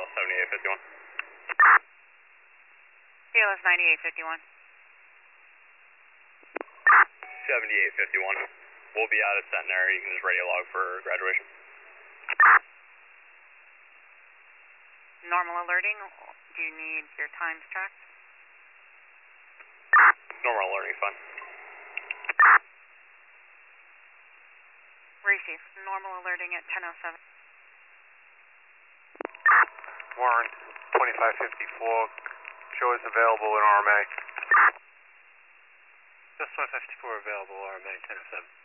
7851. CLS 9851. 7851. We'll be out at Centenary. You can just radio log for graduation. Normal alerting. Do you need your times tracked? Normal alerting is fine. Receive. Normal alerting at 10:07. Warren, 2554. Show is available in RMA. Just 2554 available, RMA 10:07.